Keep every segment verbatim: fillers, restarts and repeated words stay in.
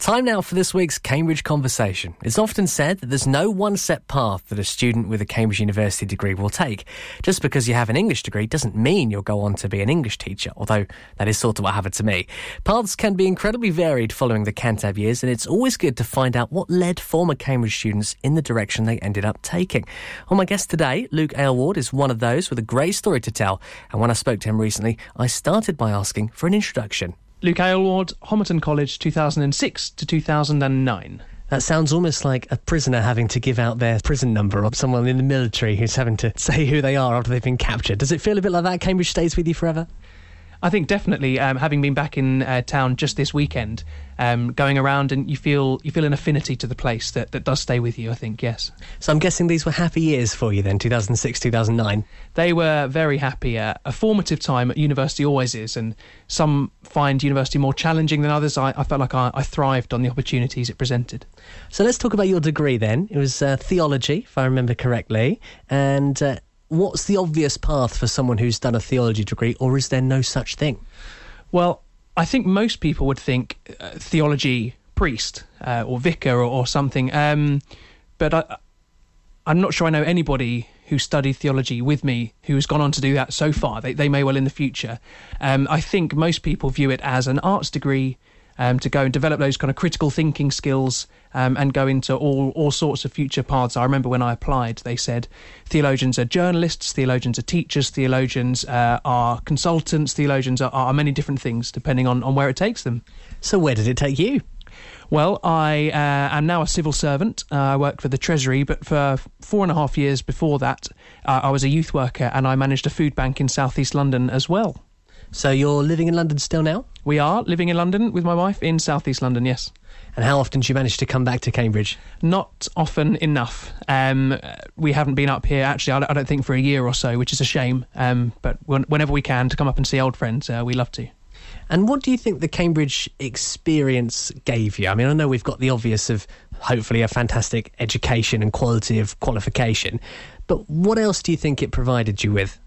Time now for this week's Cambridge Conversation. It's often said that there's no one set path that a student with a Cambridge University degree will take. Just because you have an English degree doesn't mean you'll go on to be an English teacher, although that is sort of what happened to me. Paths can be incredibly varied following the Cantab years, and it's always good to find out what led former Cambridge students in the direction they ended up taking. Well, my guest today, Luke Aylward, is one of those with a great story to tell, and when I spoke to him recently, I started by asking for an introduction. Luke Aylward, Homerton College, two thousand six to two thousand nine. That sounds almost like a prisoner having to give out their prison number, or someone in the military who's having to say who they are after they've been captured. Does it feel a bit like that? Cambridge stays with you forever? I think definitely, um, having been back in uh, town just this weekend, um, going around, and you feel you feel an affinity to the place that, that does stay with you, I think, yes. So I'm guessing these were happy years for you then, two thousand six, two thousand nine? They were very happy. Uh, a formative time at university always is, and some find university more challenging than others. I, I felt like I, I thrived on the opportunities it presented. So let's talk about your degree then. It was uh, theology, if I remember correctly, and... Uh, What's the obvious path for someone who's done a theology degree, or is there no such thing? Well, I think most people would think uh, theology priest uh, or vicar or, or something, um, but I, I'm not sure I know anybody who studied theology with me who has gone on to do that so far. They, they may well in the future. Um, I think most people view it as an arts degree, Um, to go and develop those kind of critical thinking skills um, and go into all, all sorts of future paths. I remember when I applied, they said theologians are journalists, theologians are teachers, theologians uh, are consultants, theologians are, are many different things depending on, on where it takes them. So where did it take you? Well, I uh, am now a civil servant. Uh, I worked for the Treasury, but for four and a half years before that, uh, I was a youth worker, and I managed a food bank in South East London as well. So you're living in London still now? We are living in London with my wife in South East London, yes. And how often do you manage to come back to Cambridge? Not often enough. Um, we haven't been up here, actually, I don't think for a year or so, which is a shame. Um, but when, whenever we can, to come up and see old friends, uh, we love to. And what do you think the Cambridge experience gave you? I mean, I know we've got the obvious of hopefully a fantastic education and quality of qualification, but what else do you think it provided you with?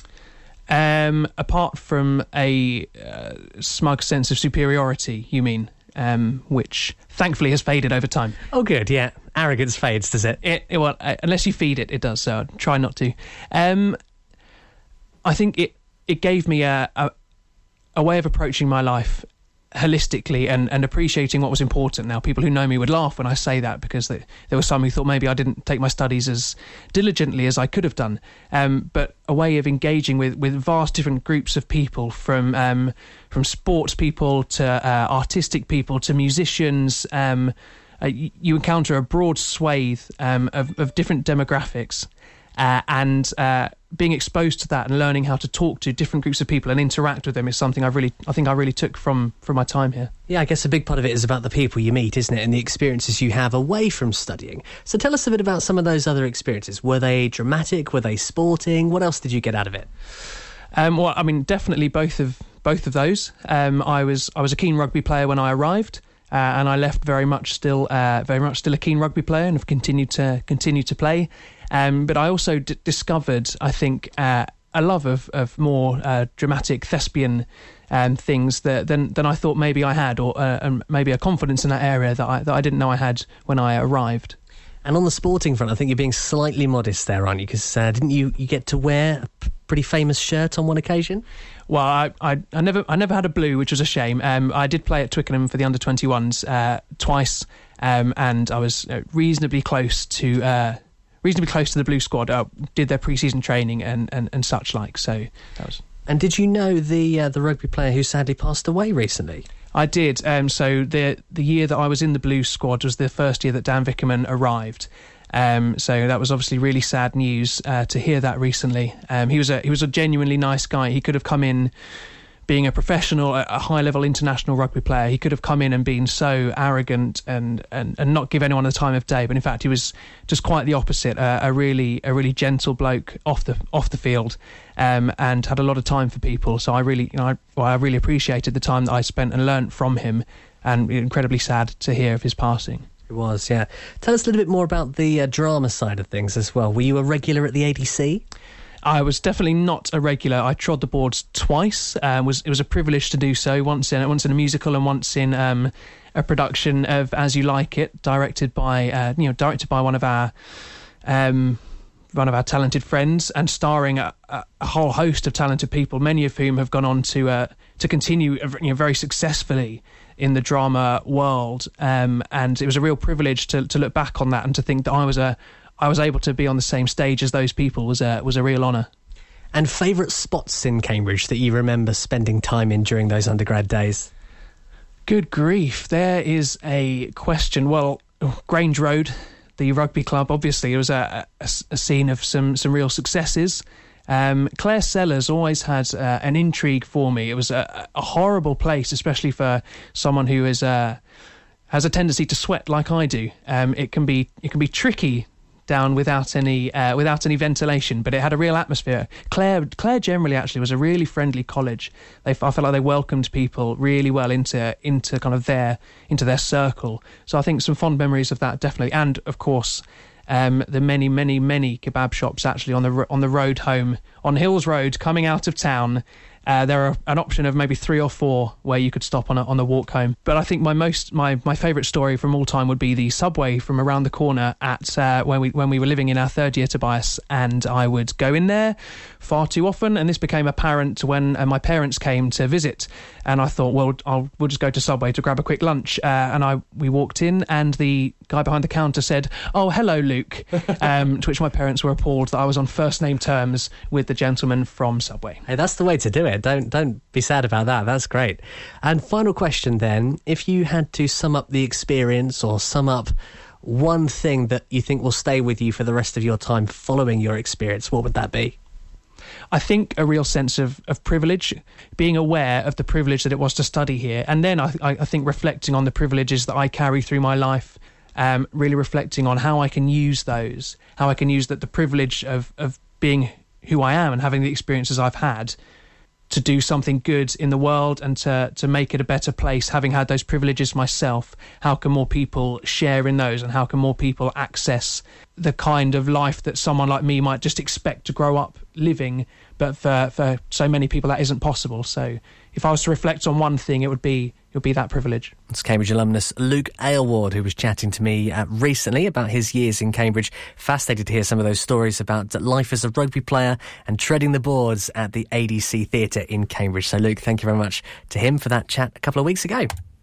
Um, apart from a uh, smug sense of superiority, you mean, um, which thankfully has faded over time. Oh, good, yeah. Arrogance fades, does it? It, it well, uh, unless you feed it, it does, so I'd try not to. Um, I think it, it gave me a, a, a way of approaching my life holistically and, and appreciating what was important. Now, people who know me would laugh when I say that, because they, there were some who thought maybe I didn't take my studies as diligently as I could have done. Um, but a way of engaging with, with vast different groups of people, from um, from sports people to uh, artistic people to musicians. Um, uh, you, you encounter a broad swathe um, of, of different demographics. Uh, and uh, being exposed to that and learning how to talk to different groups of people and interact with them is something I've really, I think I really took from, from my time here. Yeah, I guess a big part of it is about the people you meet, isn't it, and the experiences you have away from studying. So tell us a bit about some of those other experiences. Were they dramatic? Were they sporting? What else did you get out of it? Um, well, I mean, definitely both of both of those. Um, I was I was a keen rugby player when I arrived. Uh, and I left very much still, uh, very much still a keen rugby player, and have continued to continue to play. Um, but I also d- discovered, I think, uh, a love of of more uh, dramatic thespian um, things that, than than I thought maybe I had, or uh, and maybe a confidence in that area that I that I didn't know I had when I arrived. And on the sporting front, I think you're being slightly modest there, aren't you? Because uh, didn't you, you get to wear a p- pretty famous shirt on one occasion? Well, I, I, I never I never had a blue, which was a shame. Um, I did play at Twickenham for the under twenty-ones uh, twice, um, and I was uh, reasonably close to uh, reasonably close to the blue squad. Uh, did their pre-season training and, and, and such like. So that was. And did you know the uh, the rugby player who sadly passed away recently? I did. Um, so the the year that I was in the blue squad was the first year that Dan Vickerman arrived. Um, so that was obviously really sad news uh, to hear that recently. Um, he was a he was a genuinely nice guy. He could have come in being a professional, a high level international rugby player. He could have come in and been so arrogant and, and, and not give anyone the time of day. But in fact, he was just quite the opposite. Uh, a really a really gentle bloke off the off the field, um, and had a lot of time for people. So I really you know I, well, I really appreciated the time that I spent and learnt from him. And incredibly sad to hear of his passing. It was, yeah. Tell us a little bit more about the uh, drama side of things as well. Were you a regular at the A D C? I was definitely not a regular. I trod the boards twice. Uh, was it was a privilege to do so. Once in once in a musical and once in um, a production of As You Like It, directed by uh, you know directed by one of our um, one of our talented friends, and starring a, a whole host of talented people, many of whom have gone on to uh, to continue you know, very successfully in the drama world. Um, and it was a real privilege to to look back on that and to think that I was a I was able to be on the same stage as those people was a, was a real honour. And favourite spots in Cambridge that you remember spending time in during those undergrad days? Good grief, there is a question. Well, Grange Road, the rugby club, obviously, it was a, a, a scene of some, some real successes. Um, Clare Cellars always had uh, an intrigue for me. It was a, a horrible place, especially for someone who is uh, has a tendency to sweat like I do. Um, it can be it can be tricky down without any uh, without any ventilation, but it had a real atmosphere. Clare Clare generally actually was a really friendly college. They I felt like they welcomed people really well into into kind of their into their circle. So I think some fond memories of that definitely, and of course um, the many many many kebab shops actually on the on the road home on Hills Road coming out of town. Uh, there are an option of maybe three or four where you could stop on a, on the walk home. But I think my most my, my favourite story from all time would be the subway from around the corner at uh, when we when we were living in our third year, Tobias, and I would go in there far too often, and this became apparent when uh, my parents came to visit, and I thought, well, I'll we'll just go to Subway to grab a quick lunch, uh, and I we walked in, and the guy behind the counter said, "Oh, hello, Luke," um, to which my parents were appalled that I was on first name terms with the gentleman from Subway. Hey, that's the way to do it. Don't don't be sad about that. That's great. And final question then, if you had to sum up the experience or sum up one thing that you think will stay with you for the rest of your time following your experience, what would that be? I think a real sense of, of privilege, being aware of the privilege that it was to study here. And then I, I think reflecting on the privileges that I carry through my life, um, really reflecting on how I can use those, how I can use that the privilege of, of being who I am and having the experiences I've had to do something good in the world and to, to make it a better place, having had those privileges myself. How can more people share in those, and how can more people access the kind of life that someone like me might just expect to grow up living, but for, for so many people that isn't possible. So if I was to reflect on one thing, it would be it would be that privilege. It's Cambridge alumnus Luke Aylward, who was chatting to me uh, recently about his years in Cambridge. Fascinated to hear some of those stories about life as a rugby player and treading the boards at the A D C Theatre in Cambridge. So Luke, thank you very much to him for that chat a couple of weeks ago.